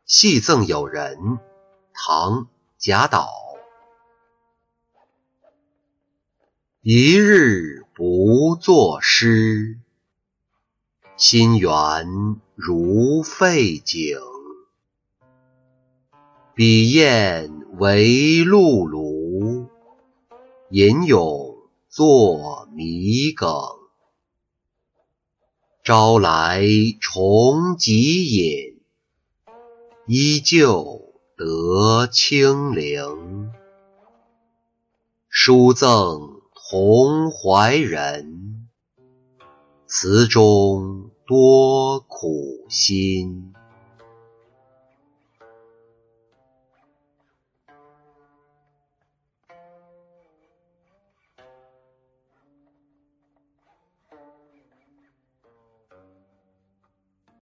戏赠友人，唐·贾岛。一日不作诗，心源如废井。笔砚为辘轳，吟咏作迷梗。朝来重极饮，依旧得清灵。书赠同怀人，词中多苦心。